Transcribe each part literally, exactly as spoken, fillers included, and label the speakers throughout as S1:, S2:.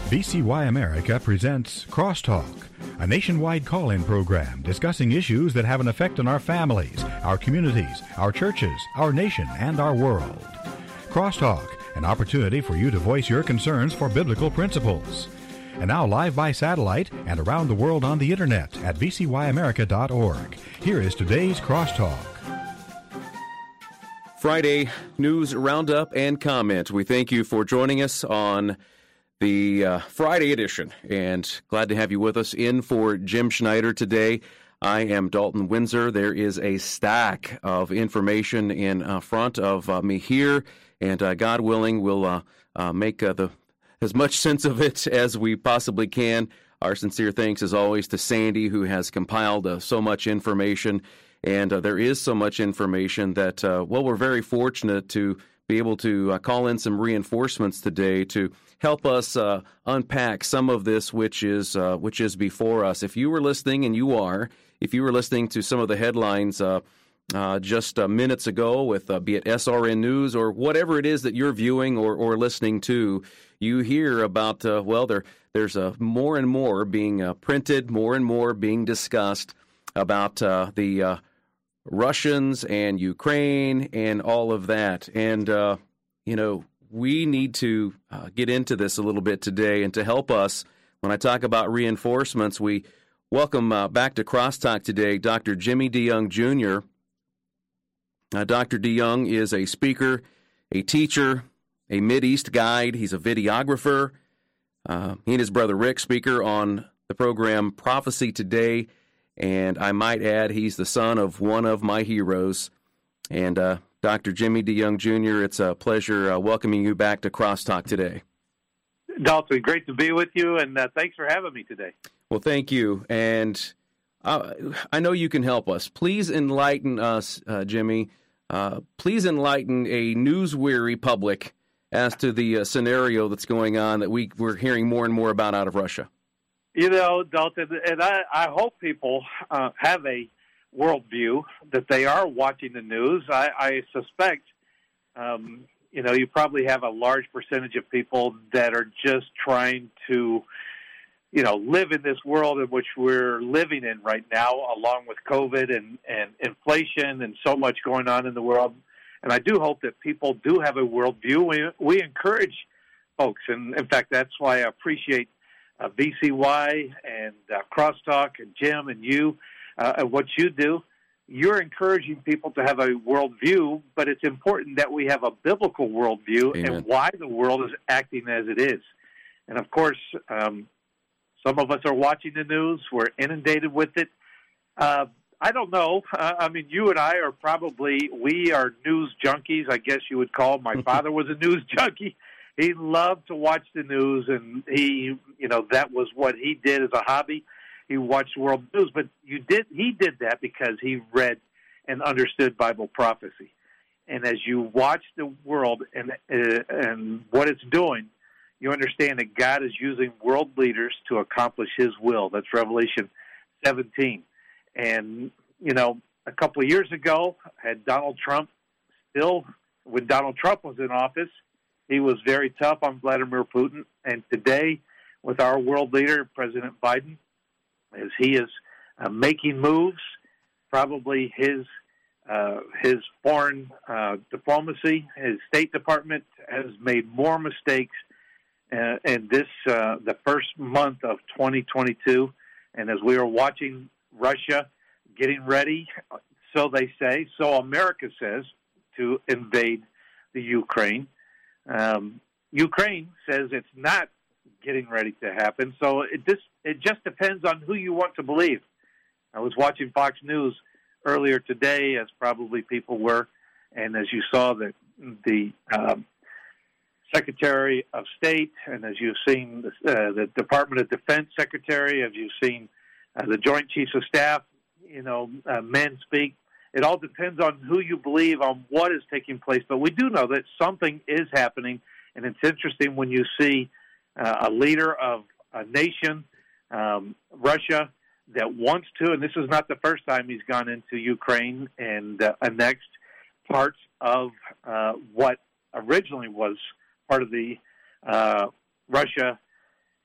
S1: V C Y America presents Crosstalk, a nationwide call-in program discussing issues that have an effect on our families, our communities, our churches, our nation, and our world. Crosstalk, an opportunity for you to voice your concerns for biblical principles. And now live by satellite and around the world on the internet at v c y america dot org. Here is today's Crosstalk.
S2: Friday News Roundup and Comment. We thank you for joining us on the uh, Friday edition, and glad to have you with us. In for Jim Schneider today, I am Dalton Windsor. There is a stack of information in uh, front of uh, me here, and uh, God willing, we'll uh, uh, make uh, the as much sense of it as we possibly can. Our sincere thanks, as always, to Sandy, who has compiled uh, so much information, and uh, there is so much information that, uh, well, we're very fortunate to be able to uh, call in some reinforcements today to help us uh, unpack some of this which is uh, which is before us. If you were listening, and you are, if you were listening to some of the headlines uh, uh, just uh, minutes ago with, uh, be it S R N News or whatever it is that you're viewing or, or listening to, you hear about, uh, well, there there's uh, more and more being uh, printed, more and more being discussed about uh, the uh, Russians and Ukraine and all of that. And, uh, you know, we need to uh, get into this a little bit today. And to help us, when I talk about reinforcements, we welcome uh, back to Crosstalk today Doctor Jimmy DeYoung, Junior Uh, Doctor DeYoung is a speaker, a teacher, a Mideast guide. He's a videographer. Uh, he and his brother Rick speaker on the program Prophecy Today. And I might add, he's the son of one of my heroes. And uh, Doctor Jimmy DeYoung, Junior, it's a pleasure uh, welcoming you back to Crosstalk today.
S3: Dalton, great to be with you, and uh, thanks for having me today.
S2: Well, thank you. And uh, I know you can help us. Please enlighten us, uh, Jimmy. Uh, please enlighten a news-weary public as to the uh, scenario that's going on that we, we're hearing more and more about out of Russia.
S3: You know, Dalton, and I, I hope people uh, have a worldview, that they are watching the news. I, I suspect, um, you know, you probably have a large percentage of people that are just trying to, you know, live in this world in which we're living in right now, along with COVID and, and inflation and so much going on in the world. And I do hope that people do have a worldview. We, we encourage folks, and in fact, that's why I appreciate uh, V C Y and uh, Crosstalk and Jim and you, uh, and what you do. You're encouraging people to have a worldview, but it's important that we have a biblical worldview. Amen. And why the world is acting as it is. And of course, um, some of us are watching the news. We're inundated with it. Uh, I don't know. Uh, I mean, you and I are probably, we are news junkies, I guess you would call. My father was a news junkie. He loved to watch the news, and he, you know, that was what he did as a hobby. He watched world news, but you did. He did that because he read and understood Bible prophecy. And as you watch the world and uh, and what it's doing, you understand that God is using world leaders to accomplish His will. That's Revelation seventeen. And, you know, a couple of years ago, had Donald Trump still, when Donald Trump was in office, he was very tough on Vladimir Putin. And today, with our world leader, President Biden, as he is uh, making moves, probably his uh, his foreign uh, diplomacy, his State Department has made more mistakes uh, in this uh, the first month of twenty twenty-two. And as we are watching Russia getting ready, so they say, so America says, to invade the Ukraine. Um, Ukraine says it's not getting ready to happen. So it just it just depends on who you want to believe. I was watching Fox News earlier today, as probably people were, and as you saw the the um, Secretary of State, and as you've seen the, uh, the Department of Defense Secretary, as you've seen uh, the Joint Chiefs of Staff, you know, uh, men speak. It all depends on who you believe, on what is taking place. But we do know that something is happening, and it's interesting when you see uh, a leader of a nation, um, Russia, that wants to, and this is not the first time he's gone into Ukraine and uh, annexed parts of uh, what originally was part of the uh, Russia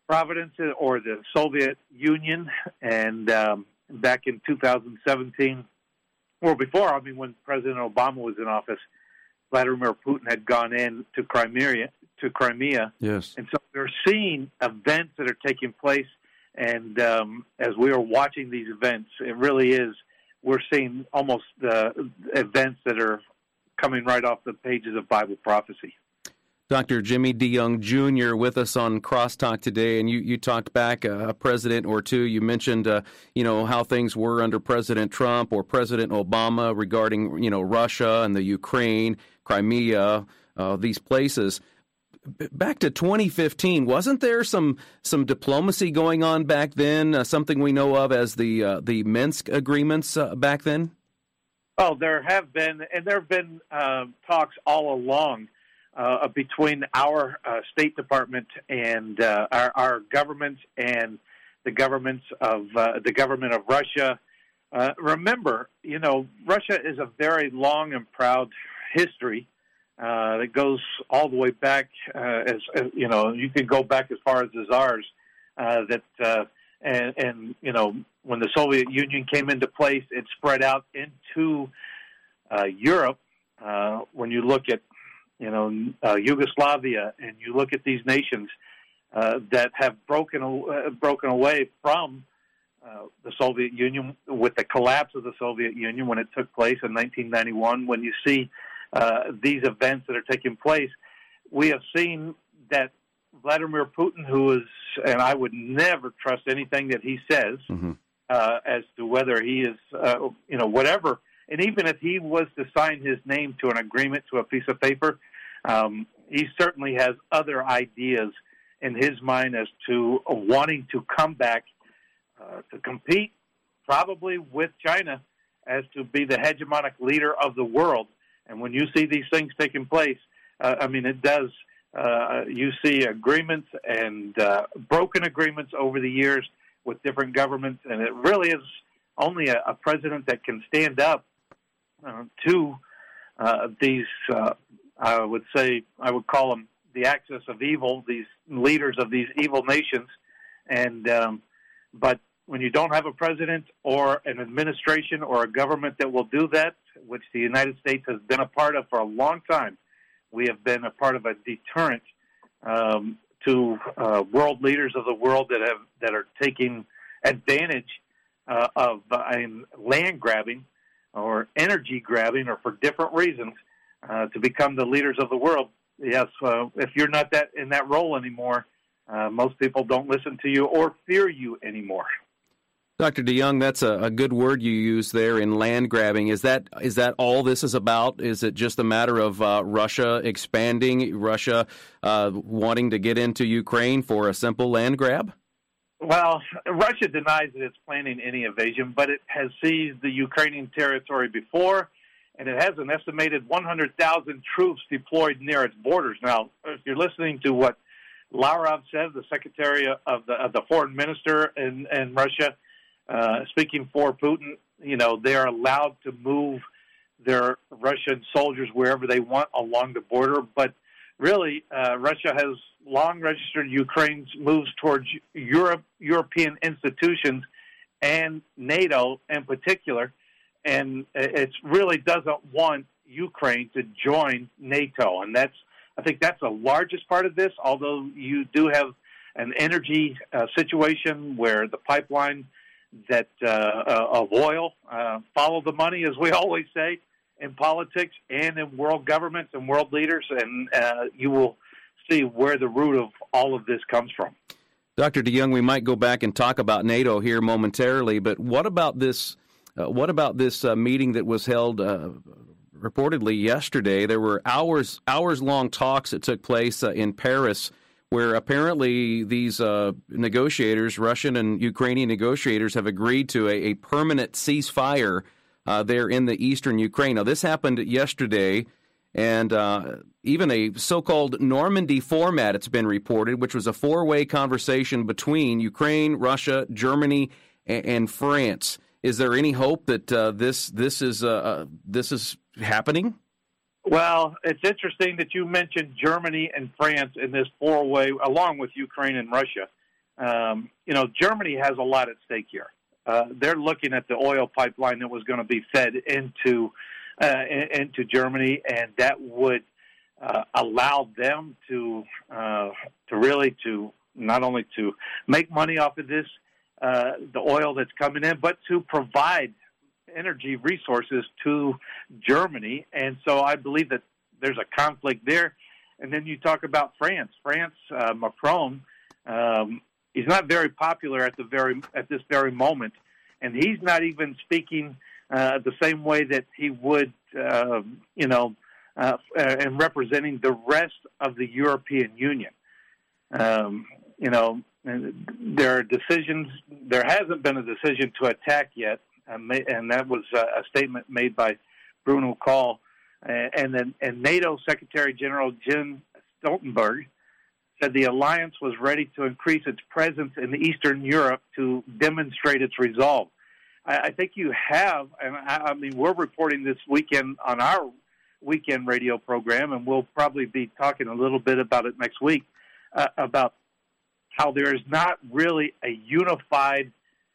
S3: Providence or the Soviet Union, and um, back in two thousand seventeen, or before, I mean, when President Obama was in office, Vladimir Putin had gone in to Crimea, to Crimea,
S2: yes,
S3: and so we're seeing events that are taking place. And um, as we are watching these events, it really is. We're seeing almost uh, events that are coming right off the pages of Bible prophecy.
S2: Doctor Jimmy DeYoung Junior with us on Crosstalk today, and you, you talked back uh, a president or two. You mentioned, uh, you know, how things were under President Trump or President Obama regarding, you know, Russia and the Ukraine, Crimea, uh, these places. B- back to twenty fifteen, wasn't there some some diplomacy going on back then? Uh, something we know of as the uh, the Minsk agreements uh, back then.
S3: Oh, there have been, and there have been uh, talks all along. Uh, between our uh, State Department and uh, our, our government and the governments of uh, the government of Russia. Uh, remember, you know, Russia is a very long and proud history uh, that goes all the way back. Uh, as, as you know, you can go back as far as the Tsars. Uh, that uh, and, and you know, when the Soviet Union came into place, it spread out into uh, Europe. Uh, when you look at you know, uh, Yugoslavia, and you look at these nations uh, that have broken uh, broken away from uh, the Soviet Union with the collapse of the Soviet Union when it took place in nineteen ninety-one. When you see uh, these events that are taking place, we have seen that Vladimir Putin, who is, and I would never trust anything that he says
S2: mm-hmm.
S3: uh, as to whether he is, uh, you know, whatever. And even if he was to sign his name to an agreement, to a piece of paper, um, he certainly has other ideas in his mind as to wanting to come back uh, to compete, probably with China, as to be the hegemonic leader of the world. And when you see these things taking place, uh, I mean, it does. Uh, you see agreements and uh, broken agreements over the years with different governments, and it really is only a, a president that can stand up Uh, to uh, these, uh, I would say, I would call them the axis of evil, these leaders of these evil nations. And um, but when you don't have a president or an administration or a government that will do that, which the United States has been a part of for a long time, we have been a part of a deterrent um, to uh, world leaders of the world that have that are taking advantage uh, of uh, land grabbing or energy grabbing, or for different reasons, uh, to become the leaders of the world. Yes, uh, if you're not that in that role anymore, uh, most people don't listen to you or fear you anymore.
S2: Doctor DeYoung, that's a, a good word you use there in land grabbing. Is that is that all this is about? Is it just a matter of uh, Russia expanding, Russia uh, wanting to get into Ukraine for a simple land grab?
S3: Well, Russia denies that it's planning any invasion, but it has seized the Ukrainian territory before, and it has an estimated one hundred thousand troops deployed near its borders. Now, if you're listening to what Lavrov said, the Secretary of the, of the Foreign Minister in, in Russia, uh, speaking for Putin, you know, they're allowed to move their Russian soldiers wherever they want along the border, but really, uh, Russia has long registered Ukraine's moves towards Europe, European institutions, and NATO in particular, and it really doesn't want Ukraine to join NATO, and that's I think that's the largest part of this. Although you do have an energy uh, situation where the pipeline that uh, of oil uh, follow the money, as we always say, in politics and in world governments and world leaders, and uh, you will see where the root of all of this comes from.
S2: Doctor DeYoung, we might go back and talk about NATO here momentarily, but what about this? Uh, what about this uh, meeting that was held uh, reportedly yesterday? There were hours hours long talks that took place uh, in Paris, where apparently these uh, negotiators, Russian and Ukrainian negotiators, have agreed to a, a permanent ceasefire uh, there in the eastern Ukraine. Now, this happened yesterday. And uh, even a so-called Normandy format, it's been reported, which was a four-way conversation between Ukraine, Russia, Germany, and, and France. Is there any hope that uh, this this is uh, uh, this is happening?
S3: Well, it's interesting that you mentioned Germany and France in this four-way, along with Ukraine and Russia. Um, you know, Germany has a lot at stake here. Uh, they're looking at the oil pipeline that was going to be fed into uh, into Germany, and that would uh, allow them to uh, to really to not only to make money off of this, uh, the oil that's coming in, but to provide energy resources to Germany. And so I believe that there's a conflict there. And then you talk about France. France, uh, Macron, um, he's not very popular at the very at this very moment, and he's not even speaking uh, the same way that he would, uh, you know, uh, and representing the rest of the European Union. Um, you know, there are decisions. There hasn't been a decision to attack yet, and that was a statement made by Bruno Kahl. And then, and NATO Secretary General Jens Stoltenberg said the alliance was ready to increase its presence in Eastern Europe to demonstrate its resolve. I, I think you have, and I, I mean, we're reporting this weekend on our weekend radio program, and we'll probably be talking a little bit about it next week, uh, about how there is not really a unified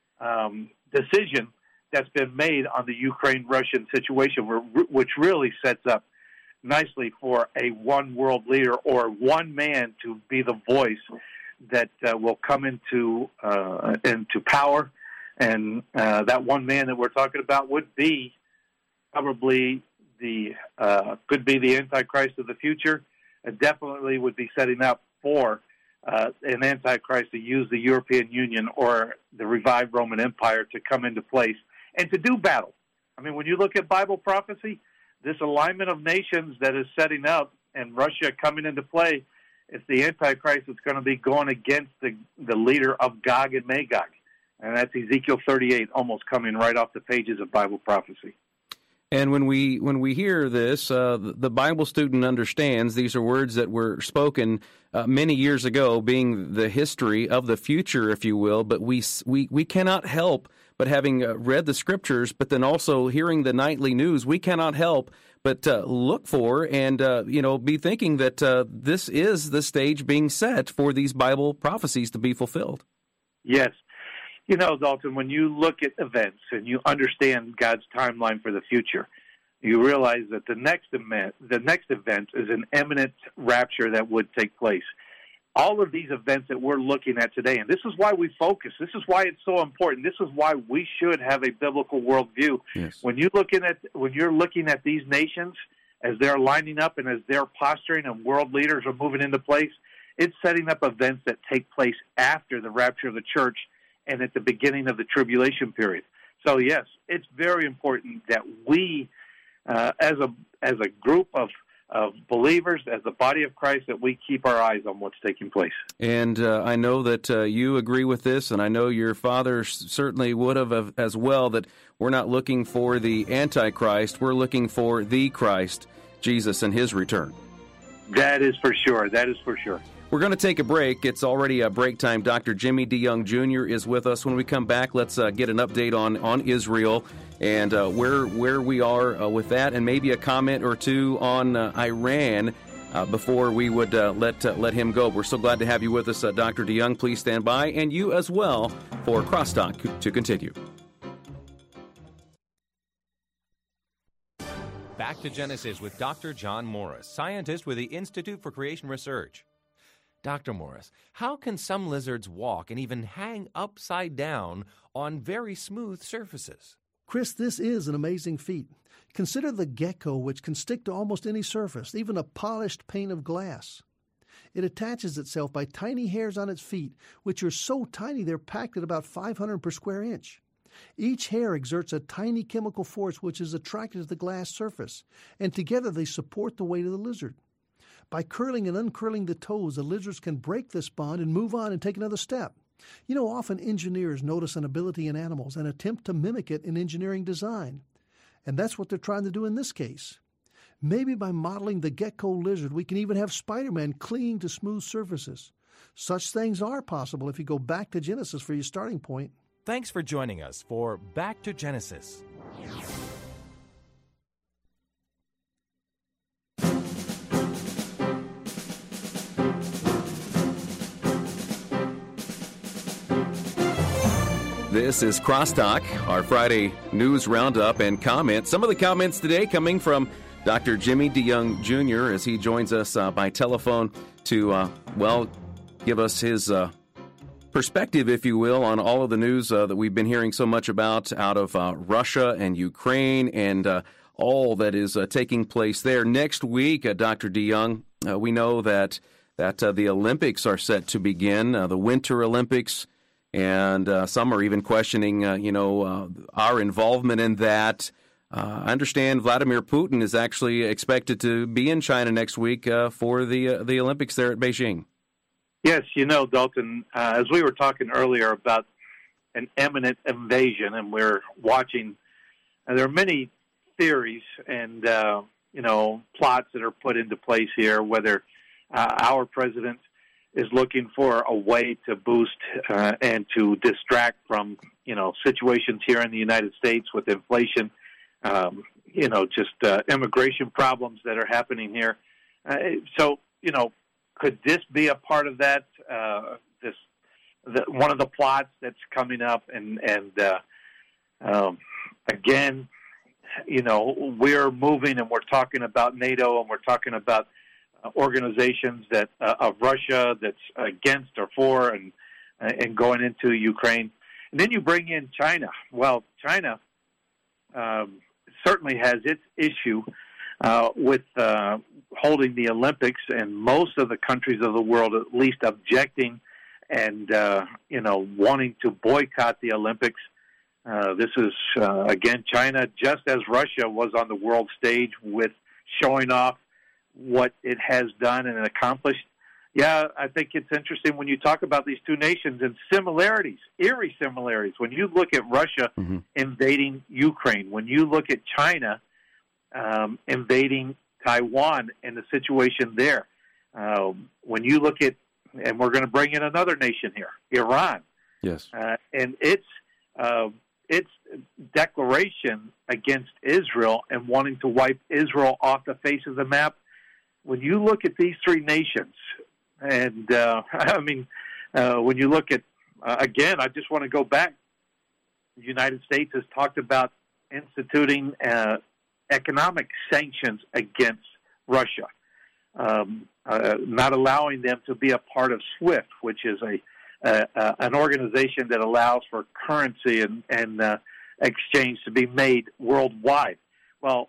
S3: um, decision that's been made on the Ukraine-Russian situation, which really sets up nicely for a one-world leader or one man to be the voice that uh, will come into uh, into power. And uh, that one man that we're talking about would be probably the uh, could be the Antichrist of the future. It definitely would be setting up for uh, an Antichrist to use the European Union or the revived Roman Empire to come into place and to do battle. I mean, when you look at Bible prophecy, this alignment of nations that is setting up and Russia coming into play, it's the Antichrist that's going to be going against the, the leader of Gog and Magog. And that's Ezekiel thirty-eight, almost coming right off the pages of Bible prophecy.
S2: And when we when we hear this, uh, the Bible student understands these are words that were spoken uh, many years ago, being the history of the future, if you will. But we we we cannot help but having uh, read the scriptures, but then also hearing the nightly news, we cannot help but uh, look for and uh, you know be thinking that uh, this is the stage being set for these Bible prophecies to be fulfilled.
S3: Yes. You know, Dalton, when you look at events and you understand God's timeline for the future, you realize that the next event, the next event is an imminent rapture that would take place. All of these events that we're looking at today, and this is why we focus. This is why it's so important. This is why we should have a biblical worldview.
S2: Yes.
S3: When you looking at when you're looking at these nations as they're lining up and as they're posturing and world leaders are moving into place, it's setting up events that take place after the rapture of the church and at the beginning of the tribulation period. So yes, it's very important that we, uh, as a as a group of of believers, as the body of Christ, that we keep our eyes on what's taking place.
S2: And uh, I know that uh, you agree with this, and I know your father certainly would have as well, that we're not looking for the Antichrist, we're looking for the Christ, Jesus, and his return.
S3: That is for sure. That is for sure.
S2: We're going to take a break. It's already a break time. Doctor Jimmy DeYoung Junior is with us. When we come back, let's uh, get an update on, on Israel and uh, where where we are uh, with that, and maybe a comment or two on uh, Iran uh, before we would uh, let uh, let him go. We're so glad to have you with us, uh, Doctor DeYoung. Please stand by, and you as well, for Crosstalk to continue.
S4: Back to Genesis with Doctor John Morris, scientist with the Institute for Creation Research. Doctor Morris, how can some lizards walk and even hang upside down on very smooth surfaces?
S5: Chris, this is an amazing feat. Consider the gecko, which can stick to almost any surface, even a polished pane of glass. It attaches itself by tiny hairs on its feet, which are so tiny they're packed at about five hundred per square inch. Each hair exerts a tiny chemical force which is attracted to the glass surface, and together they support the weight of the lizard. By curling and uncurling the toes, the lizards can break this bond and move on and take another step. You know, often engineers notice an ability in animals and attempt to mimic it in engineering design. And that's what they're trying to do in this case. Maybe by modeling the gecko lizard, we can even have Spider-Man clinging to smooth surfaces. Such things are possible if you go back to Genesis for your starting point.
S4: Thanks for joining us for Back to Genesis.
S2: This is Crosstalk, our Friday news roundup and comments. Some of the comments today coming from Doctor Jimmy DeYoung Junior as he joins us uh, by telephone to, uh, well, give us his uh, perspective, if you will, on all of the news uh, that we've been hearing so much about out of uh, Russia and Ukraine and uh, all that is uh, taking place there. Next week, uh, Doctor DeYoung, uh, we know that, that uh, the Olympics are set to begin, uh, the Winter Olympics. And uh, some are even questioning, uh, you know, uh, our involvement in that. Uh, I understand Vladimir Putin is actually expected to be in China next week uh, for the uh, the Olympics there at Beijing.
S3: Yes, you know, Dalton, uh, as we were talking earlier about an imminent invasion, and we're watching, and there are many theories and, uh, you know, plots that are put into place here, whether uh, our president is looking for a way to boost uh, and to distract from, you know, situations here in the United States with inflation, um, you know, just uh, immigration problems that are happening here. Uh, so, you know, could this be a part of that? Uh, this the, one of the plots that's coming up, and and uh, um, again, you know, we're moving and we're talking about NATO and we're talking about organizations that uh, of Russia that's against or for and and going into Ukraine. And then you bring in China. Well, China um, certainly has its issue uh, with uh, holding the Olympics, and most of the countries of the world at least objecting and, uh, you know, wanting to boycott the Olympics. Uh, this is, uh, again, China, just as Russia was on the world stage with showing off what it has done and accomplished. Yeah, I think it's interesting when you talk about these two nations and similarities, eerie similarities. When you look at Russia mm-hmm. invading Ukraine, when you look at China um, invading Taiwan and the situation there, um, when you look at, and we're going to bring in another nation here, Iran.
S2: Yes.
S3: Uh, and its uh, its declaration against Israel and wanting to wipe Israel off the face of the map. When you look at these three nations, and uh, I mean, uh, when you look at, uh, again, I just want to go back. The United States has talked about instituting uh, economic sanctions against Russia, um, uh, not allowing them to be a part of SWIFT, which is a uh, uh, an organization that allows for currency and, and uh, exchange to be made worldwide. Well,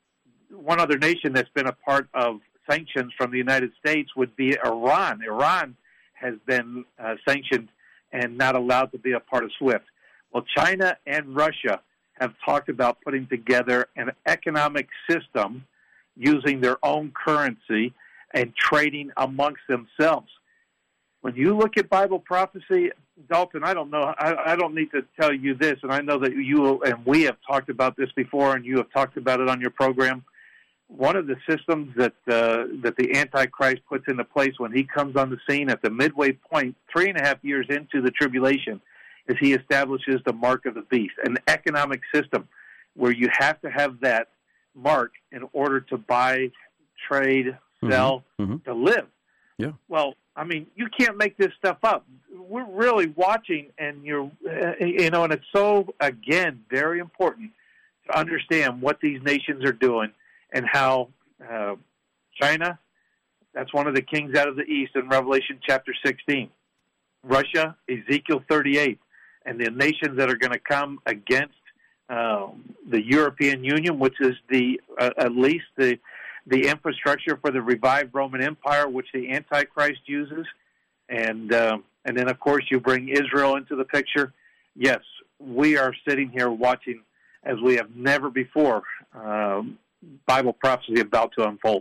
S3: one other nation that's been a part of sanctions from the United States would be Iran. Iran has been uh, sanctioned and not allowed to be a part of SWIFT. Well, China and Russia have talked about putting together an economic system using their own currency and trading amongst themselves. When you look at Bible prophecy, Dalton, I don't know, I, I don't need to tell you this, and I know that you and we have talked about this before, and you have talked about it on your program. One of the systems that uh, that the Antichrist puts into place when he comes on the scene at the midway point, three and a half years into the tribulation, is he establishes the mark of the beast, an economic system where you have to have that mark in order to buy, trade, sell, mm-hmm. Mm-hmm. to live.
S2: Yeah.
S3: Well, I mean, you can't make this stuff up. We're really watching, and you're, uh, you know, and it's so, again, very important to understand what these nations are doing. And how uh, China, that's one of the kings out of the east in Revelation chapter sixteen. Russia, Ezekiel thirty-eight. And the nations that are going to come against uh, the European Union, which is the uh, at least the the infrastructure for the revived Roman Empire, which the Antichrist uses. And, uh, and then, of course, you bring Israel into the picture. Yes, we are sitting here watching as we have never before um, Bible prophecy about to unfold.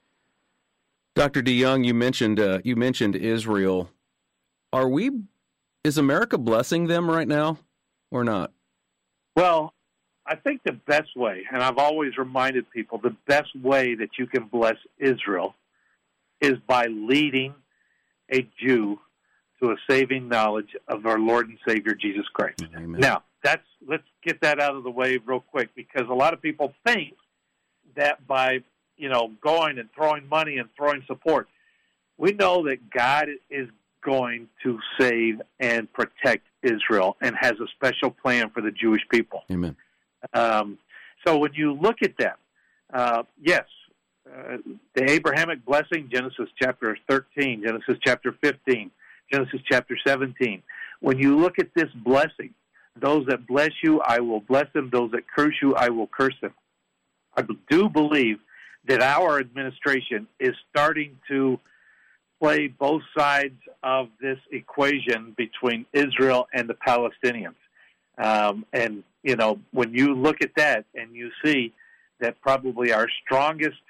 S2: Doctor DeYoung, you mentioned uh, you mentioned Israel. Are we? Is America blessing them right now, or not?
S3: Well, I think the best way, and I've always reminded people, the best way that you can bless Israel is by leading a Jew to a saving knowledge of our Lord and Savior Jesus Christ.
S2: Amen.
S3: Now, that's let's get that out of the way real quick, because a lot of people think that by, you know, going and throwing money and throwing support, we know that God is going to save and protect Israel and has a special plan for the Jewish people.
S2: Amen.
S3: Um, so when you look at that, uh, yes, uh, the Abrahamic blessing, Genesis chapter thirteen, Genesis chapter fifteen, Genesis chapter seventeen. When you look at this blessing, those that bless you, I will bless them. Those that curse you, I will curse them. I do believe that our administration is starting to play both sides of this equation between Israel and the Palestinians. Um, and, you know, when you look at that and you see that probably our strongest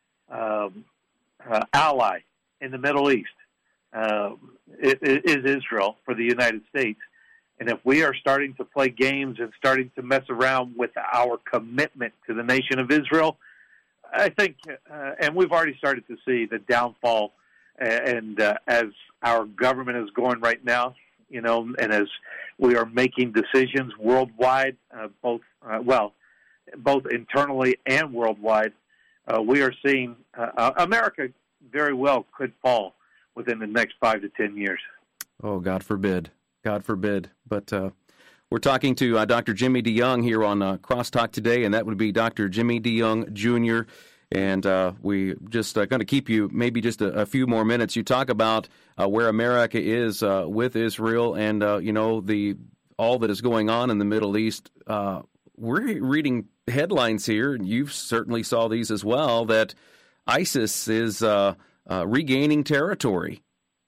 S3: um, uh, ally in the Middle East uh, is, is Israel for the United States. And if we are starting to play games and starting to mess around with our commitment to the nation of Israel, I think, uh, and we've already started to see the downfall, and uh, as our government is going right now, you know, and as we are making decisions worldwide, uh, both, uh, well, both internally and worldwide, uh, we are seeing uh, America very well could fall within the next five to ten years.
S2: Oh, God forbid. God forbid. But uh, we're talking to uh, Doctor Jimmy DeYoung here on uh, Crosstalk today, and that would be Doctor Jimmy DeYoung, Junior And uh, we just uh, going to keep you maybe just a, a few more minutes. You talk about uh, where America is uh, with Israel, and uh, you know the all that is going on in the Middle East. Uh, we're reading headlines here, and you certainly saw these as well, that ISIS is uh, uh, regaining territory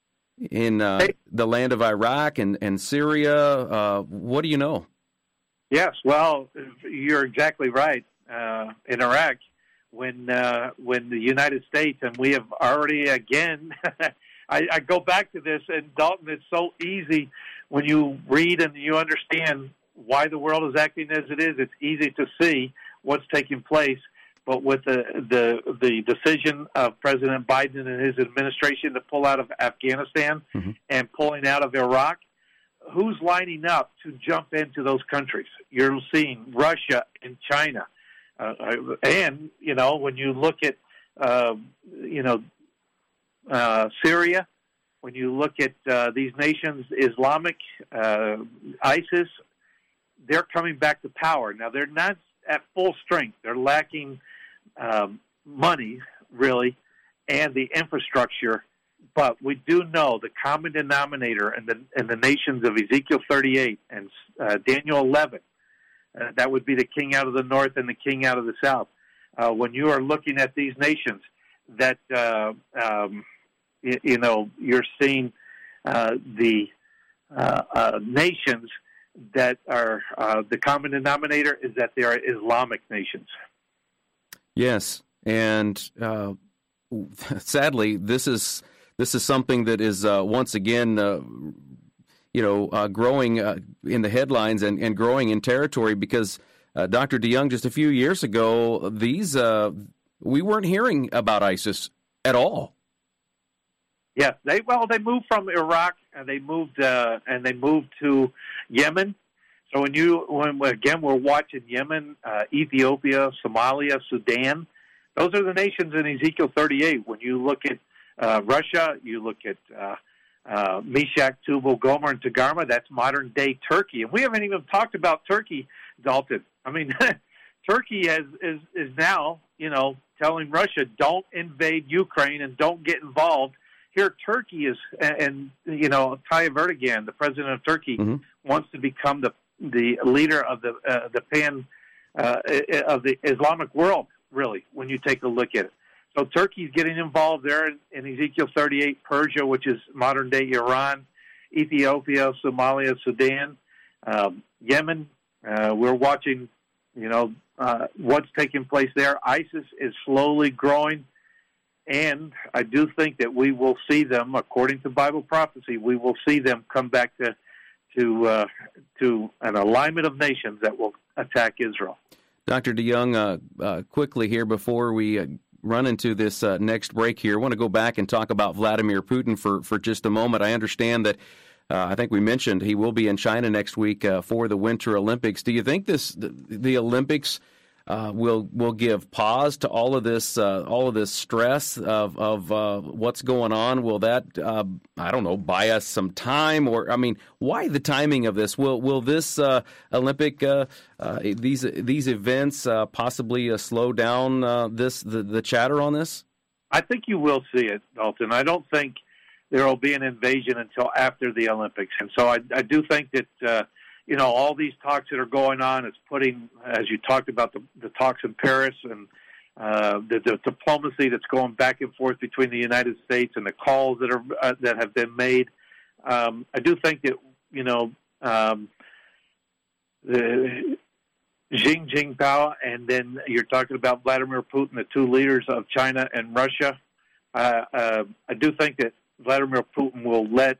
S2: in uh,
S3: hey.
S2: the land of Iraq and, and Syria. Uh, what do you know?
S3: Yes, well, you're exactly right. Uh, in Iraq, when uh, when the United States, and we have already, again, I, I go back to this, and Dalton, it's so easy when you read and you understand why the world is acting as it is. It's easy to see what's taking place. But with the, the the decision of President Biden and his administration to pull out of Afghanistan mm-hmm. and pulling out of Iraq, who's lining up to jump into those countries? You're seeing Russia and China. Uh, and, you know, when you look at, uh, you know, uh, Syria, when you look at uh, these nations, Islamic, uh, ISIS, they're coming back to power. Now, they're not at full strength. They're lacking um, money, really, and the infrastructure. But we do know the common denominator in the, in the nations of Ezekiel thirty-eight and uh, Daniel eleven, uh, that would be the king out of the north and the king out of the south. Uh, when you are looking at these nations, that, uh, um, you, you know, you're seeing uh, the uh, uh, nations that are uh, the common denominator is that they are Islamic nations.
S2: Yes, and uh, sadly, this is this is something that is uh, once again, uh, you know, uh, growing uh, in the headlines and, and growing in territory because uh, Doctor DeYoung, just a few years ago, these uh, we weren't hearing about ISIS at all.
S3: Yes, they well they moved from Iraq and they moved uh, and they moved to Yemen. So when you when again we're watching Yemen, uh, Ethiopia, Somalia, Sudan, those are the nations in Ezekiel thirty-eight. When you look at uh, Russia, you look at uh, uh, Meshach, Tubal, Gomer, and Togarmah. That's modern day Turkey, and we haven't even talked about Turkey, Dalton. I mean, Turkey has, is is now you know telling Russia don't invade Ukraine and don't get involved. Here, Turkey is, and, you know, Tayyip Erdogan, the president of Turkey, mm-hmm. wants to become the the leader of the uh, the pan uh, of the Islamic world. Really, when you take a look at it, so Turkey's getting involved there in, in Ezekiel thirty-eight. Persia, which is modern day Iran, Ethiopia, Somalia, Sudan, um, Yemen. Uh, we're watching, you know, uh, what's taking place there. ISIS is slowly growing. And I do think that we will see them, according to Bible prophecy, we will see them come back to to uh, to an alignment of nations that will attack Israel.
S2: Doctor DeYoung, uh, uh, quickly here before we uh, run into this uh, next break here, I want to go back and talk about Vladimir Putin for, for just a moment. I understand that uh, I think we mentioned he will be in China next week uh, for the Winter Olympics. Do you think this the, the Olympics uh, will will give pause to all of this uh, all of this stress of of uh, what's going on? Will that uh, I don't know buy us some time? Or I mean, why the timing of this? Will will this uh, Olympic uh, uh, these these events uh, possibly uh, slow down uh, this the, the chatter on this?
S3: I think you will see it, Dalton. I don't think there will be an invasion until after the Olympics. And so I, I do think that, uh, you know, all these talks that are going on is putting, as you talked about, the, the talks in Paris and uh, the, the diplomacy that's going back and forth between the United States and the calls that are uh, that have been made. Um, I do think that, you know, um, the Xi Jinping, and then you're talking about Vladimir Putin, the two leaders of China and Russia. Uh, uh, I do think that Vladimir Putin will let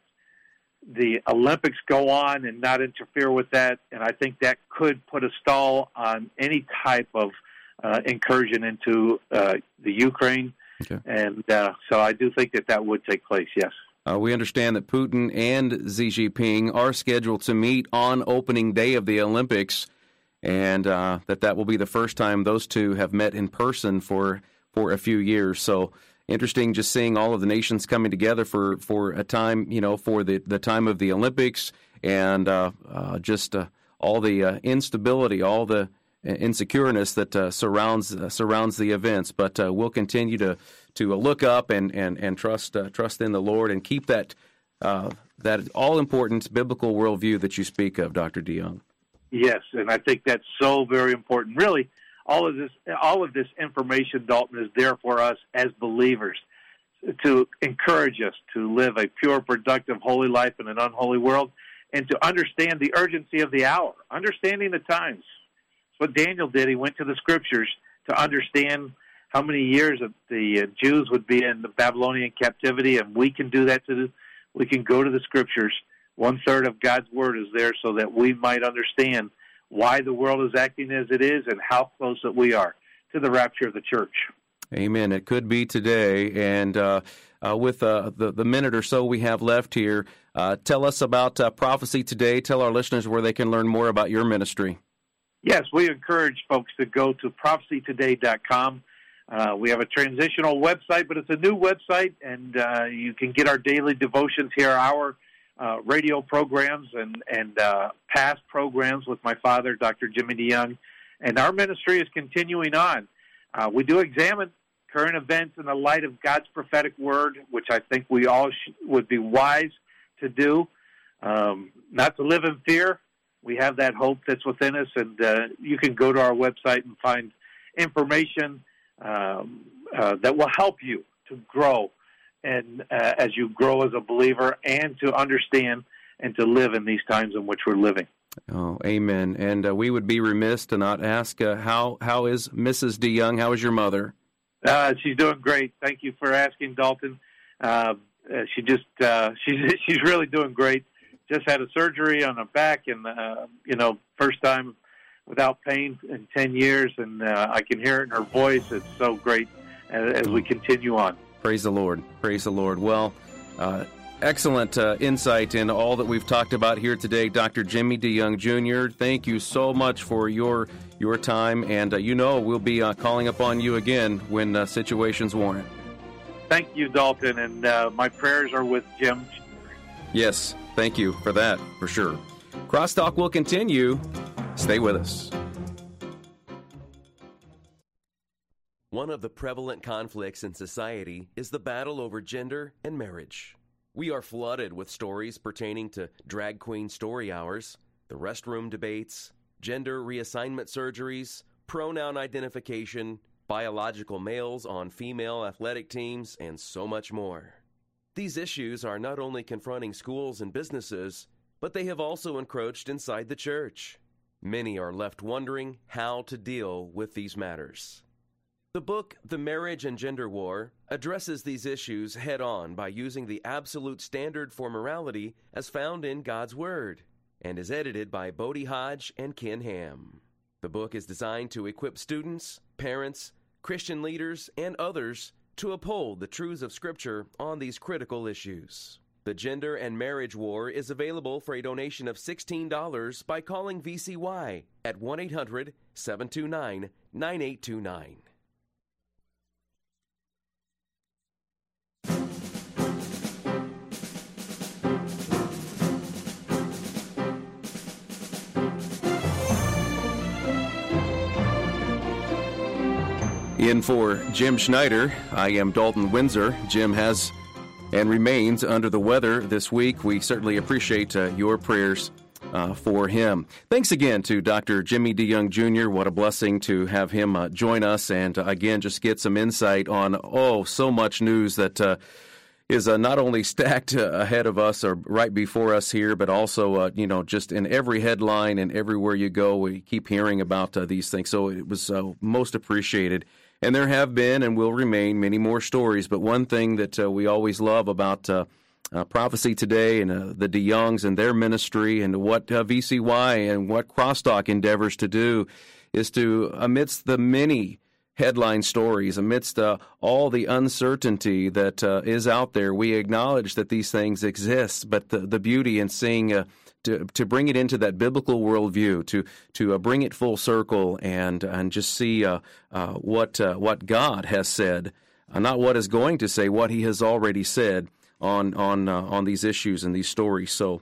S3: the Olympics go on and not interfere with that, and I think that could put a stall on any type of uh, incursion into uh, the Ukraine. Okay. And uh, so I do think that that would take place, yes.
S2: Uh, we understand that Putin and Xi Jinping are scheduled to meet on opening day of the Olympics, and uh, that that will be the first time those two have met in person for, for a few years. So interesting just seeing all of the nations coming together for, for a time, you know, for the, the time of the Olympics, and uh, uh, just uh, all the uh, instability, all the insecureness that uh, surrounds uh, surrounds the events. But uh, we'll continue to to uh, look up and and and trust uh, trust in the Lord and keep that uh, that all important biblical worldview that you speak of, Doctor DeYoung.
S3: Yes, and I think that's so very important. Really, all of this all of this information, Dalton, is there for us as believers to encourage us to live a pure, productive, holy life in an unholy world, and to understand the urgency of the hour, understanding the times. That's what Daniel did. He went to the Scriptures to understand how many years the uh, Jews would be in the Babylonian captivity, and we can do that. To the, we can go to the Scriptures. One third of God's Word is there so that we might understand why the world is acting as it is and how close that we are to the rapture of the church.
S2: Amen. It could be today. And uh, uh, with uh, the, the minute or so we have left here, uh, tell us about uh, Prophecy Today. Tell our listeners where they can learn more about your ministry.
S3: Yes, we encourage folks to go to prophecy today dot com. Uh, we have a transitional website, but it's a new website, and uh, you can get our daily devotions here, our uh, radio programs and, and uh, past programs with my father, Doctor Jimmy DeYoung. And our ministry is continuing on. Uh, we do examine current events in the light of God's prophetic word, which I think we all sh- would be wise to do, um, not to live in fear. We have that hope that's within us, and uh, you can go to our website and find information um, uh, that will help you to grow, and uh, as you grow as a believer, and to understand and to live in these times in which we're living.
S2: Oh, amen. And uh, we would be remiss to not ask uh, how how is Missus DeYoung? How is your mother?
S3: Uh, she's doing great. Thank you for asking, Dalton. Uh, uh, she just uh, she's she's really doing great. Just had a surgery on her back, and uh, you know, first time without pain in ten years, and uh, I can hear it in her voice. It's so great as, as we continue on.
S2: Praise the Lord. Praise the Lord. Well, uh, excellent uh, insight in all that we've talked about here today, Doctor Jimmy DeYoung Junior Thank you so much for your your time, and uh, you know we'll be uh, calling upon you again when uh, situations warrant.
S3: Thank you, Dalton, and uh, my prayers are with Jim.
S2: Yes, thank you for that, for sure. Crosstalk will continue. Stay with us.
S6: One of the prevalent conflicts in society is the battle over gender and marriage. We are flooded with stories pertaining to drag queen story hours, the restroom debates, gender reassignment surgeries, pronoun identification, biological males on female athletic teams, and so much more. These issues are not only confronting schools and businesses, but they have also encroached inside the church. Many are left wondering how to deal with these matters. The book, The Marriage and Gender War, addresses these issues head-on by using the absolute standard for morality as found in God's Word, and is edited by Bodie Hodge and Ken Ham. The book is designed to equip students, parents, Christian leaders, and others to uphold the truths of Scripture on these critical issues. The Gender and Marriage War is available for a donation of sixteen dollars by calling V C Y at one eight hundred seven two nine nine eight two nine.
S2: In for Jim Schneider, I am Dalton Windsor. Jim has and remains under the weather this week. We certainly appreciate uh, your prayers uh, for him. Thanks again to Doctor Jimmy DeYoung Junior What a blessing to have him uh, join us and, uh, again, just get some insight on, oh, so much news that uh, is uh, not only stacked uh, ahead of us or right before us here, but also, uh, you know, just in every headline and everywhere you go, we keep hearing about uh, these things. So it was uh, most appreciated. And there have been and will remain many more stories. But one thing that uh, we always love about uh, uh, Prophecy Today and uh, the DeYoungs and their ministry and what uh, V C Y and what Crosstalk endeavors to do is to, amidst the many headline stories, amidst uh, all the uncertainty that uh, is out there, we acknowledge that these things exist. But the, the beauty in seeing uh, To, to bring it into that biblical worldview, to to uh, bring it full circle, and and just see uh, uh, what uh, what God has said, uh, not what is going to say, what He has already said on on uh, on these issues and these stories. So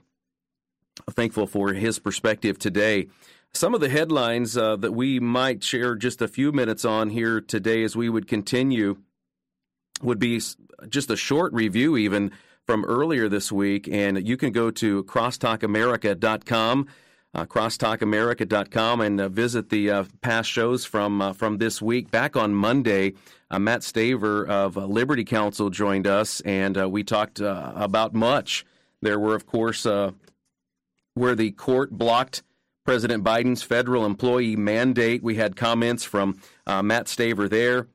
S2: thankful for his perspective today. Some of the headlines uh, that we might share just a few minutes on here today, as we would continue, would be just a short review, even from earlier this week, and you can go to crosstalk america dot com, uh, crosstalk america dot com, and uh, visit the uh, past shows from uh, from this week. Back on Monday, uh, Matt Staver of uh, Liberty Counsel joined us, and uh, we talked uh, about much. There were, of course, uh, where the court blocked President Biden's federal employee mandate. We had comments from uh, Matt Staver there.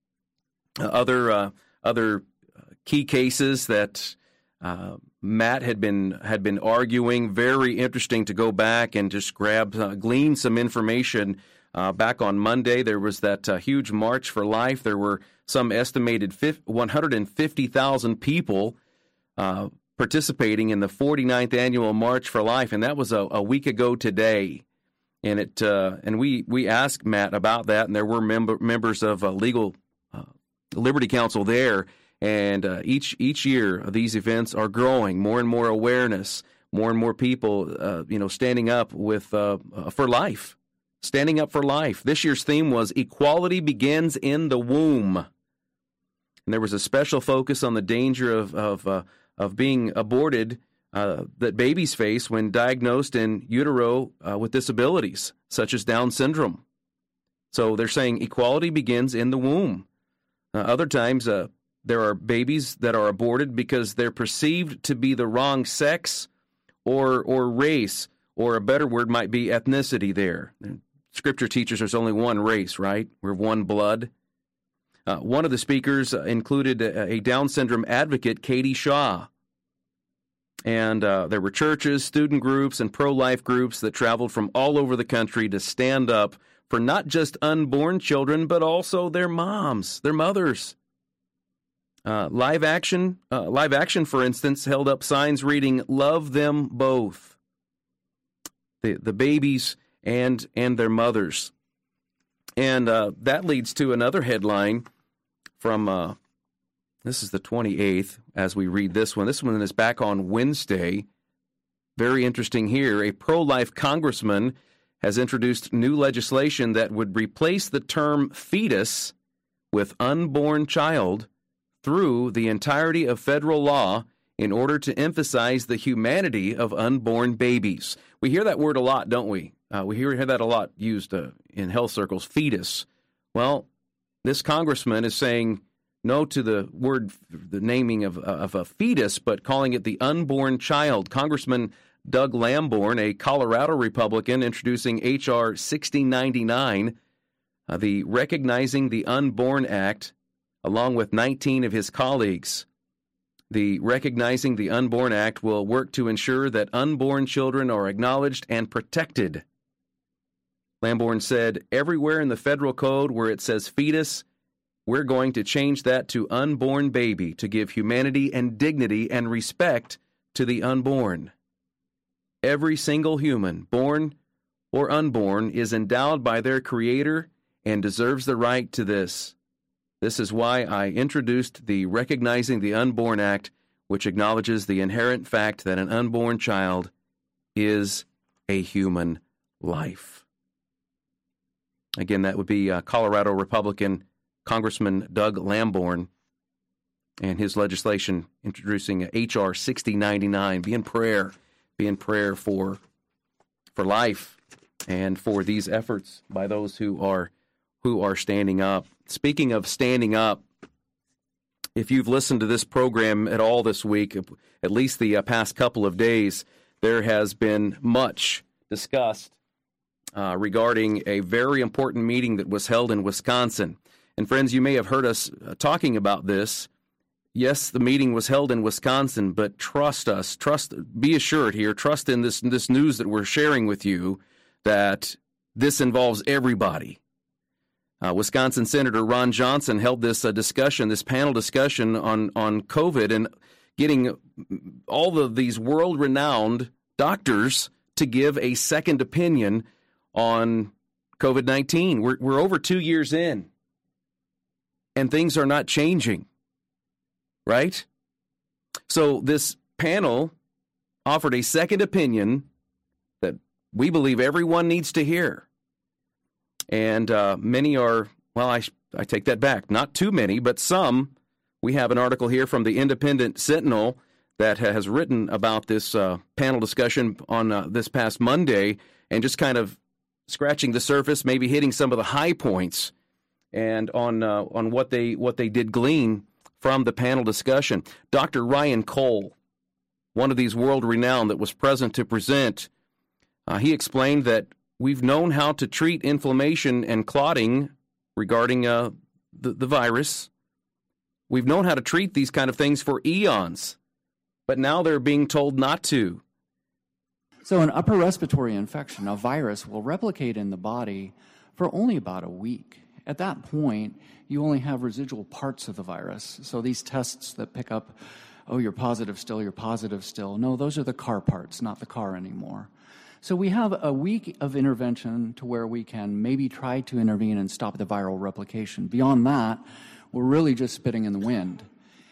S2: Uh, other uh, other key cases that Uh, Matt had been had been arguing. Very interesting to go back and just grab, uh, glean some information. Uh, back on Monday, there was that uh, huge March for Life. There were some estimated one hundred fifty thousand people uh, participating in the forty-ninth annual March for Life, and that was a, a week ago today. And it uh, and we we asked Matt about that, and there were member, members of uh, legal uh, Liberty Counsel there. And uh, each each year, these events are growing. More and more awareness, more and more people, uh, you know, standing up with uh, uh, for life, standing up for life. This year's theme was "Equality Begins in the Womb," and there was a special focus on the danger of of uh, of being aborted uh, that babies face when diagnosed in utero uh, with disabilities such as Down syndrome. So they're saying equality begins in the womb. Uh, other times. Uh, There are babies that are aborted because they're perceived to be the wrong sex or or race, or a better word might be ethnicity there. Scripture teaches there's only one race, right? We're one blood. Uh, one of the speakers included a, a Down syndrome advocate, Katie Shaw. And uh, there were churches, student groups, and pro-life groups that traveled from all over the country to stand up for not just unborn children, but also their moms, their mothers. Uh, live action, uh, live action, for instance, held up signs reading "Love them both," the the babies and and their mothers, and uh, that leads to another headline from. Uh, this is the twenty-eighth as we read this one. This one is back on Wednesday. Very interesting here. A pro-life congressman has introduced new legislation that would replace the term fetus with unborn child through the entirety of federal law in order to emphasize the humanity of unborn babies. We hear that word a lot, don't we? Uh, we hear, hear that a lot used uh, in health circles, fetus. Well, this congressman is saying no to the word, the naming of, of a fetus, but calling it the unborn child. Congressman Doug Lamborn, a Colorado Republican, introducing H R sixty ninety-nine, uh, the Recognizing the Unborn Act, along with nineteen of his colleagues. The Recognizing the Unborn Act will work to ensure that unborn children are acknowledged and protected. Lamborn said, everywhere in the federal code where it says fetus, We're going to change that to unborn baby to give humanity and dignity and respect to the unborn. Every single human, born or unborn, is endowed by their Creator and deserves the right to this. This is why I introduced the Recognizing the Unborn Act, which acknowledges the inherent fact that an unborn child is a human life. Again, that would be uh, Colorado Republican Congressman Doug Lamborn and his legislation introducing H R sixty ninety-nine. Be in prayer. Be in prayer for, for life and for these efforts by those who are who are standing up. Speaking of standing up, if you've listened to this program at all this week, at least the uh, past couple of days, there has been much discussed uh, regarding a very important meeting that was held in Wisconsin. And friends, you may have heard us uh, talking about this. Yes, the meeting was held in Wisconsin, but trust us, trust, be assured here, trust in this, this news that we're sharing with you that this involves everybody. Uh, Wisconsin Senator Ron Johnson held this uh, discussion, this panel discussion on, on COVID and getting all of these world-renowned doctors to give a second opinion on COVID nineteen. We're, we're over two years in, and things are not changing, right? So this panel offered a second opinion that we believe everyone needs to hear. And uh, many are, well, I, I take that back. Not too many, but some. We have an article here from the Independent Sentinel that has written about this uh, panel discussion on uh, this past Monday and just kind of scratching the surface, maybe hitting some of the high points and on uh, on what they what they did glean from the panel discussion. Doctor Ryan Cole, one of these world-renowned that was present to present, uh, he explained that we've known how to treat inflammation and clotting regarding uh, the, the virus. We've known how to treat these kind of things for eons, but now they're being told not to.
S7: So an upper respiratory infection, a virus, will replicate in the body for only about a week. At that point, you only have residual parts of the virus. So these tests that pick up, oh, you're positive still, you're positive still. No, those are the car parts, not the car anymore. So we have a week of intervention to where we can maybe try to intervene and stop the viral replication. Beyond that, we're really just spitting in the wind.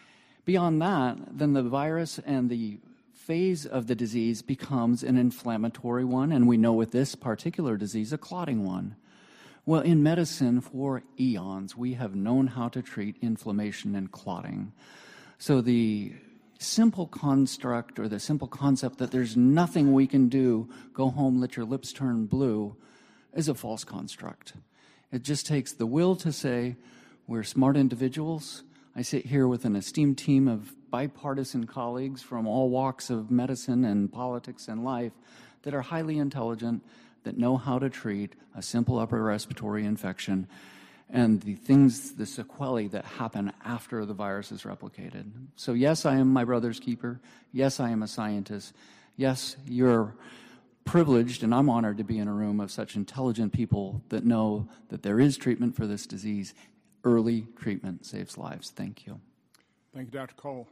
S7: Beyond that, then the virus and the phase of the disease becomes an inflammatory one, and we know with this particular disease, a clotting one. Well, in medicine for eons, we have known how to treat inflammation and clotting. So the simple construct or the simple concept that there's nothing we can do, go home, let your lips turn blue, is a false construct. It just takes the will to say, we're smart individuals. I sit here with an esteemed team of bipartisan colleagues from all walks of medicine and politics and life that are highly intelligent, that know how to treat a simple upper respiratory infection and the things, the sequelae that happen after the virus is replicated. So yes, I am my brother's keeper. Yes, I am a scientist. Yes, you're privileged, and I'm honored to be in a room of such intelligent people that know that there is treatment for this disease. Early treatment saves lives. Thank you.
S8: Thank you, Doctor Cole.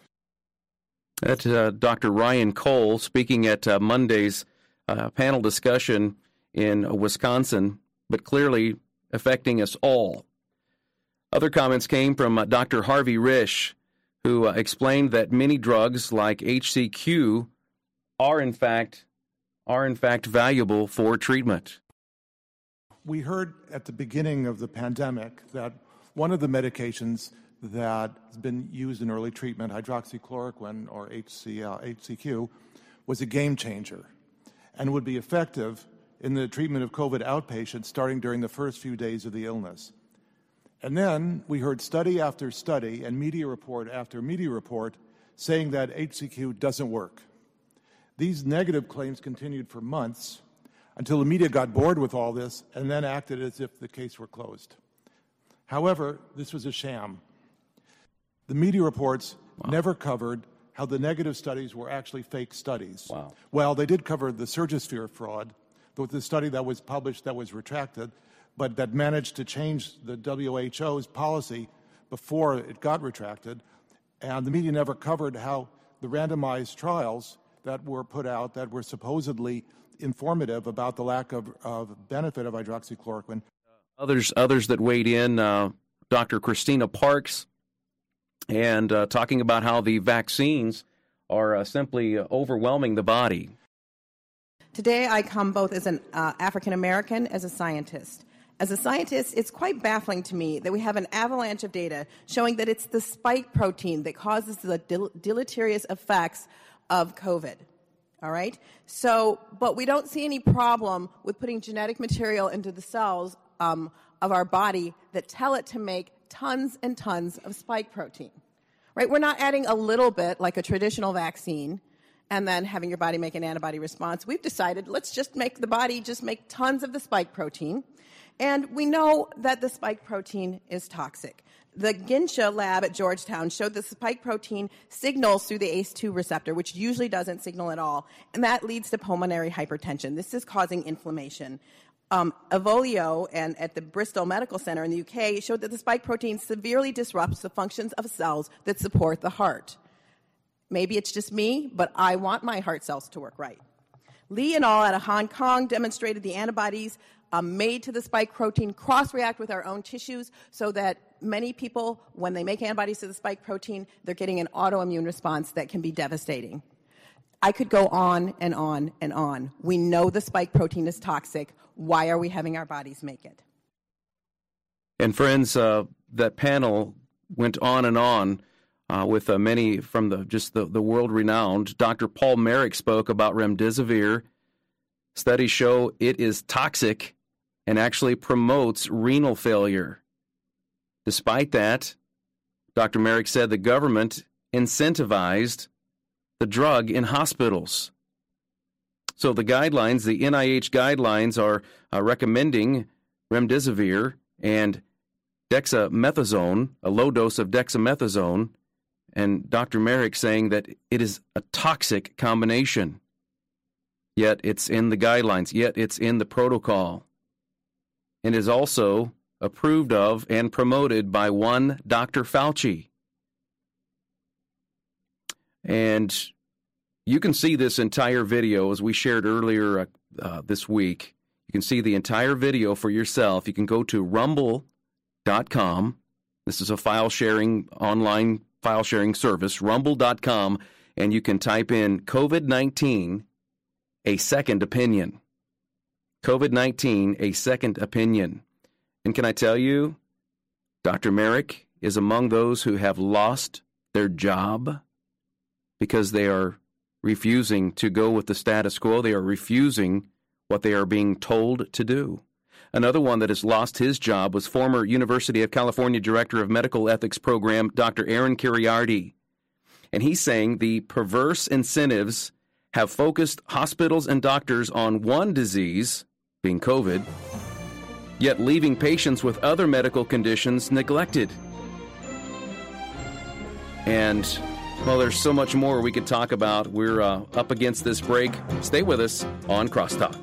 S2: That's uh, Doctor Ryan Cole speaking at uh, Monday's uh, panel discussion in uh, Wisconsin, but clearly affecting us all. Other comments came from uh, Doctor Harvey Risch, who uh, explained that many drugs like H C Q are in fact are in fact valuable for treatment.
S8: We heard at the beginning of the pandemic that one of the medications that has been used in early treatment, hydroxychloroquine or H C, uh, H C Q, was a game changer and would be effective in the treatment of COVID outpatients starting during the first few days of the illness. And then we heard study after study and media report after media report saying that H C Q doesn't work. These negative claims continued for months until the media got bored with all this and then acted as if the case were closed. However, this was a sham. The media reports wow. never covered how the negative studies were actually fake studies.
S2: Wow.
S8: Well, they did cover the Surgisphere fraud, the study that was published that was retracted, but that managed to change the W H O's policy before it got retracted. And the media never covered how the randomized trials that were put out that were supposedly informative about the lack of, of benefit of hydroxychloroquine.
S2: Others, others that weighed in, uh, Doctor Christina Parks, and uh, talking about how the vaccines are uh, simply overwhelming the body.
S9: Today I come both as an uh, African American, as a scientist. As a scientist, it's quite baffling to me that we have an avalanche of data showing that it's the spike protein that causes the del- deleterious effects of COVID. All right? So, but we don't see any problem with putting genetic material into the cells um, of our body that tell it to make tons and tons of spike protein. Right? We're not adding a little bit like a traditional vaccine and then having your body make an antibody response. We've decided let's just make the body just make tons of the spike protein. And we know that the spike protein is toxic. The Ginsha lab at Georgetown showed the spike protein signals through the A C E two receptor, which usually doesn't signal at all, and that leads to pulmonary hypertension. This is causing inflammation. Um, Evolio and at the Bristol Medical Center in the U K showed that the spike protein severely disrupts the functions of cells that support the heart. Maybe it's just me, but I want my heart cells to work right. Lee and all out of Hong Kong demonstrated the antibodies um, made to the spike protein cross-react with our own tissues so that many people, when they make antibodies to the spike protein, they're getting an autoimmune response that can be devastating. I could go on and on and on. We know the spike protein is toxic. Why are we having our bodies make it?
S2: And friends, uh, that panel went on and on uh, with uh, many from the just the, the world-renowned. Doctor Paul Marik spoke about remdesivir. Studies show it is toxic and actually promotes renal failure. Despite that, Doctor Marik said the government incentivized the drug in hospitals. So the guidelines, the N I H guidelines, are uh, recommending remdesivir and dexamethasone, a low dose of dexamethasone, and Doctor Marik saying that it is a toxic combination. Yet it's in the guidelines, yet it's in the protocol, and is also approved of and promoted by one Doctor Fauci. And you can see this entire video, as we shared earlier uh, uh, this week. You can see the entire video for yourself. You can go to rumble dot com. This is a file sharing, online file sharing service, rumble dot com, and you can type in COVID nineteen, a second opinion. COVID nineteen, a second opinion. And can I tell you, Doctor Marik is among those who have lost their job because they are refusing to go with the status quo. They are refusing what they are being told to do. Another one that has lost his job was former University of California Director of Medical Ethics Program, Doctor Aaron Kheriaty. And he's saying the perverse incentives have focused hospitals and doctors on one disease, being COVID, yet leaving patients with other medical conditions neglected. And, well, there's so much more we could talk about. We're uh, up against this break. Stay with us on Crosstalk.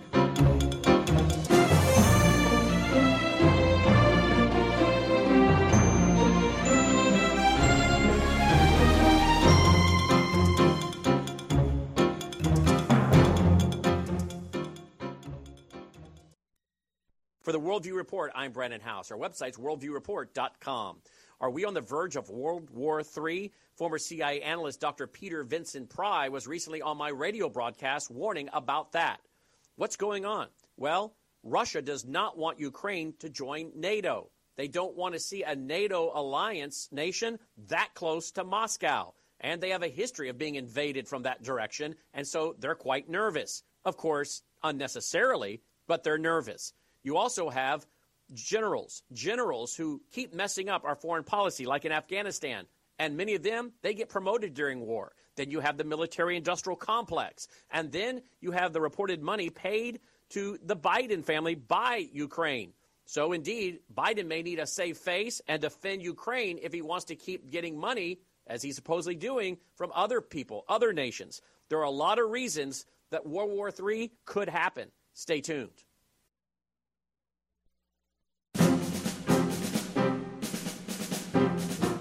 S10: For the Worldview Report, I'm Brandon House. Our website's worldview report dot com. Are we on the verge of World War Three? Former C I A analyst Doctor Peter Vincent Pry was recently on my radio broadcast warning about that. What's going on? Well, Russia does not want Ukraine to join NATO. They don't want to see a NATO alliance nation that close to Moscow. And they have a history of being invaded from that direction, and so they're quite nervous. Of course, unnecessarily, but they're nervous. You also have generals, generals who keep messing up our foreign policy, like in Afghanistan. And many of them, they get promoted during war. Then you have the military-industrial complex. And then you have the reported money paid to the Biden family by Ukraine. So, indeed, Biden may need a safe face and defend Ukraine if he wants to keep getting money, as he's supposedly doing, from other people, other nations. There are a lot of reasons that World War Three could happen. Stay tuned.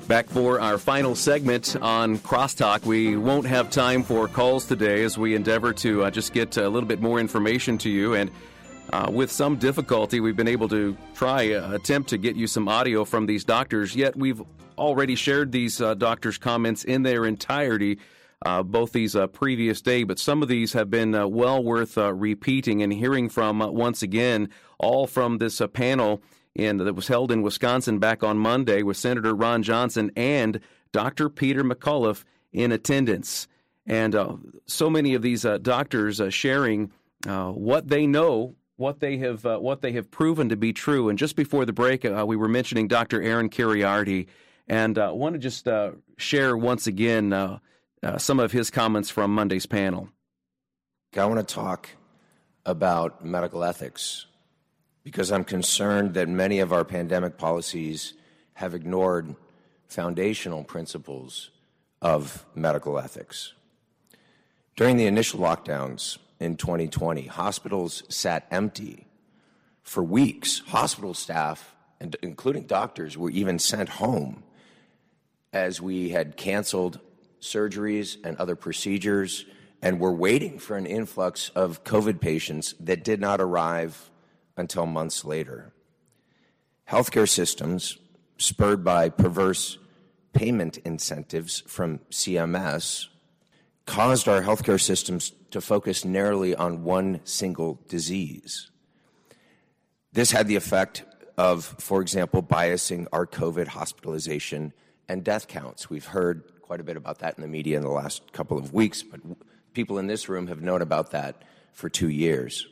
S2: Back for our final segment on Crosstalk. We won't have time for calls today as we endeavor to uh, just get a little bit more information to you. And uh, with some difficulty, we've been able to try, uh, attempt to get you some audio from these doctors. Yet we've already shared these uh, doctors' comments in their entirety, uh, both these uh, previous day. But some of these have been uh, well worth uh, repeating and hearing from uh, once again, all from this uh, panel in, that was held in Wisconsin back on Monday with Senator Ron Johnson and Doctor Peter McCullough in attendance. And uh, so many of these uh, doctors uh, sharing uh, what they know, what they have uh, what they have proven to be true. And just before the break, uh, we were mentioning Doctor Aaron Kheriaty, and I uh, want to just uh, share once again uh, uh, some of his comments from Monday's panel.
S11: I want to talk about medical ethics, because I'm concerned that many of our pandemic policies have ignored foundational principles of medical ethics. During the initial lockdowns in twenty twenty, hospitals sat empty for weeks. Hospital staff, and including doctors, were even sent home as we had canceled surgeries and other procedures and were waiting for an influx of COVID patients that did not arrive until months later. Healthcare systems, spurred by perverse payment incentives from C M S, caused our healthcare systems to focus narrowly on one single disease. This had the effect of, for example, biasing our COVID hospitalization and death counts. We've heard quite a bit about that in the media in the last couple of weeks, but people in this room have known about that for two years.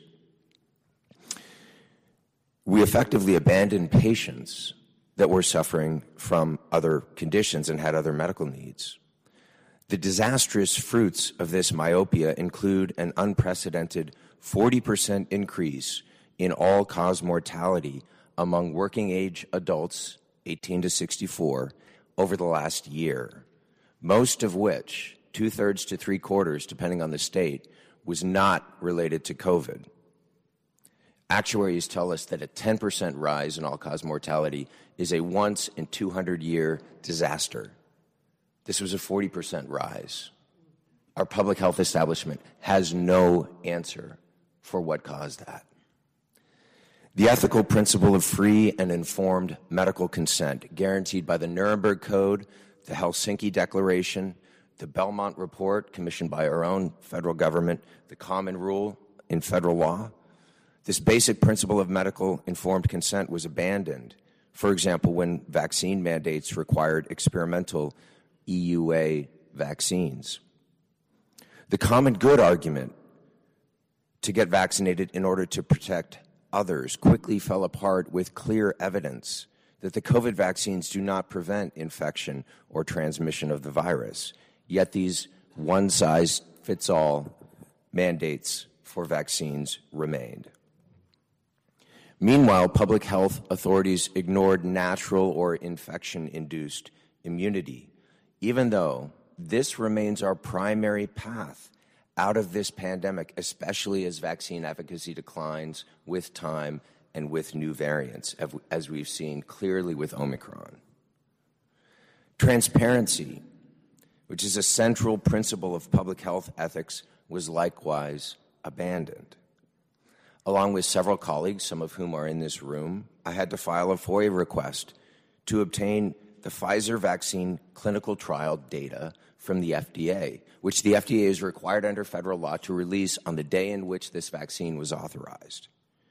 S11: We effectively abandoned patients that were suffering from other conditions and had other medical needs. The disastrous fruits of this myopia include an unprecedented forty percent increase in all-cause mortality among working-age adults, eighteen to sixty-four, over the last year, most of which, two-thirds to three-quarters, depending on the state, was not related to COVID. Actuaries tell us that a ten percent rise in all-cause mortality is a once-in-two hundred year disaster. This was a forty percent rise. Our public health establishment has no answer for what caused that. The ethical principle of free and informed medical consent, guaranteed by the Nuremberg Code, the Helsinki Declaration, the Belmont Report, commissioned by our own federal government, the Common Rule in federal law. This basic principle of medical informed consent was abandoned, for example, when vaccine mandates required experimental E U A vaccines. The common good argument to get vaccinated in order to protect others quickly fell apart with clear evidence that the COVID vaccines do not prevent infection or transmission of the virus. Yet these one-size-fits-all mandates for vaccines remained. Meanwhile, public health authorities ignored natural or infection-induced immunity, even though this remains our primary path out of this pandemic, especially as vaccine efficacy declines with time and with new variants, as we've seen clearly with Omicron. Transparency, which is a central principle of public health ethics, was likewise abandoned. Along with several colleagues, some of whom are in this room, I had to file a FOIA request to obtain the Pfizer vaccine clinical trial data from the F D A, which the F D A is required under federal law to release on the day in which this vaccine was authorized.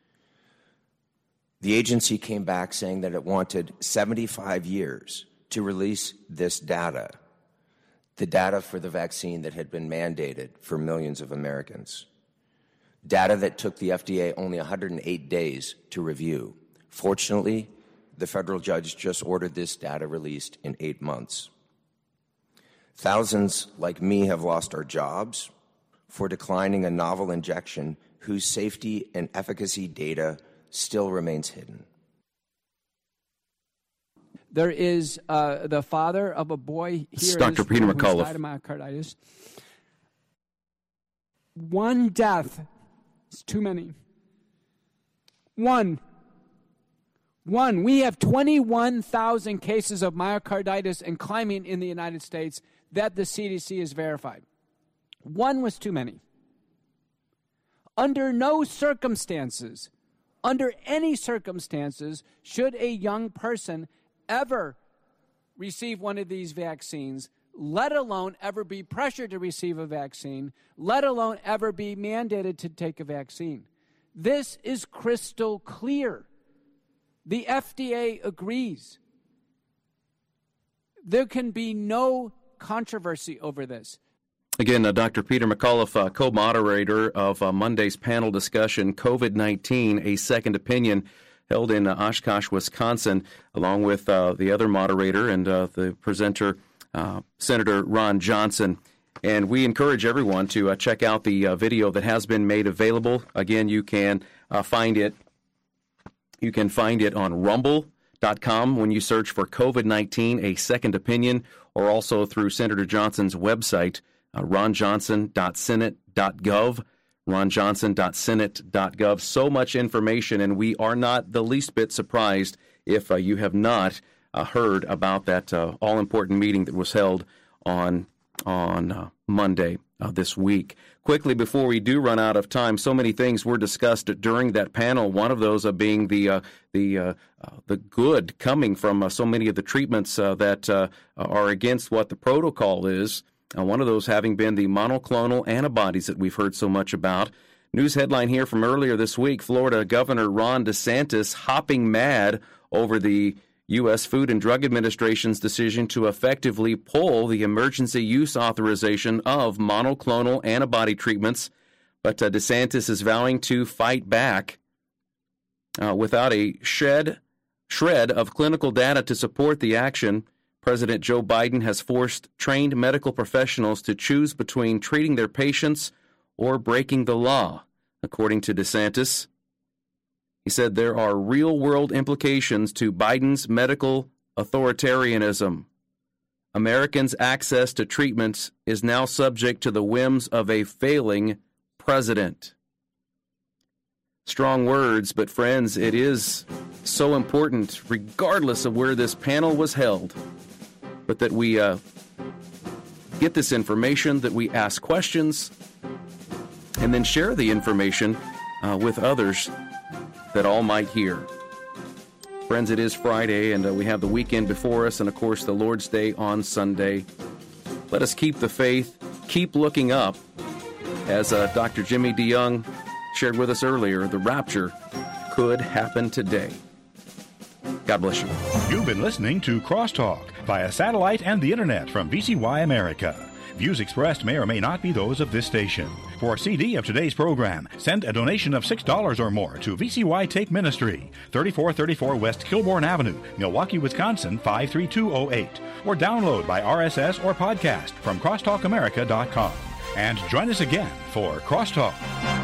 S11: The agency came back saying that it wanted seventy-five years to release this data, the data for the vaccine that had been mandated for millions of Americans. Data that took the F D A only one hundred eight days to review. Fortunately, the federal judge just ordered this data released in eight months. Thousands like me have lost our jobs for declining a novel injection whose safety and efficacy data still remains hidden.
S12: There is uh, the father of a boy here.
S2: Doctor Peter McCullough.
S12: Died of myocarditis. One death is too many. One. One, we have twenty-one thousand cases of myocarditis and climbing in the United States that the C D C has verified. One was too many. Under no circumstances, under any circumstances, should a young person ever receive one of these vaccines, let alone ever be pressured to receive a vaccine, let alone ever be mandated to take a vaccine. This is crystal clear. The F D A agrees. There can be no controversy over this.
S2: Again, uh, Doctor Peter McAuliffe, uh, co-moderator of uh, Monday's panel discussion, COVID nineteen, A Second Opinion, held in uh, Oshkosh, Wisconsin, along with uh, the other moderator and uh, the presenter, uh, Senator Ron Johnson. And we encourage everyone to uh, check out the uh, video that has been made available. Again, you can uh, find it. You can find it on rumble dot com when you search for COVID nineteen, A Second Opinion, or also through Senator Johnson's website, uh, ron johnson dot senate dot gov, ron johnson dot senate dot gov. So much information, and we are not the least bit surprised if uh, you have not uh, heard about that uh, all-important meeting that was held on on uh, Monday uh, this week. Quickly, before we do run out of time, so many things were discussed during that panel. One of those uh, being the uh, the uh, uh, the good coming from uh, so many of the treatments uh, that uh, are against what the protocol is. Uh, one of those having been the monoclonal antibodies that we've heard so much about. News headline here from earlier this week: Florida Governor Ron DeSantis hopping mad over the U S Food and Drug Administration's decision to effectively pull the emergency use authorization of monoclonal antibody treatments. But uh, DeSantis is vowing to fight back uh, without a shed, shred of clinical data to support the action. President Joe Biden has forced trained medical professionals to choose between treating their patients or breaking the law, according to DeSantis. He said there are real-world implications to Biden's medical authoritarianism. Americans' access to treatments is now subject to the whims of a failing president. Strong words, but friends, it is so important, regardless of where this panel was held, but that we uh, get this information, that we ask questions, and then share the information uh, with others that all might hear. Friends, it is Friday, and uh, we have the weekend before us, and of course the Lord's Day on Sunday. Let us keep the faith, keep looking up. As uh, Doctor Jimmy DeYoung shared with us earlier, the rapture could happen today. God bless you.
S1: You've been listening to Crosstalk via satellite and the internet from V C Y America. Views expressed may or may not be those of this station. For a C D of today's program, send a donation of six dollars or more to V C Y Take Ministry, thirty-four thirty-four West Kilbourne Avenue, Milwaukee, Wisconsin, five three two oh eight. Or download by R S S or podcast from crosstalk america dot com. And join us again for Crosstalk.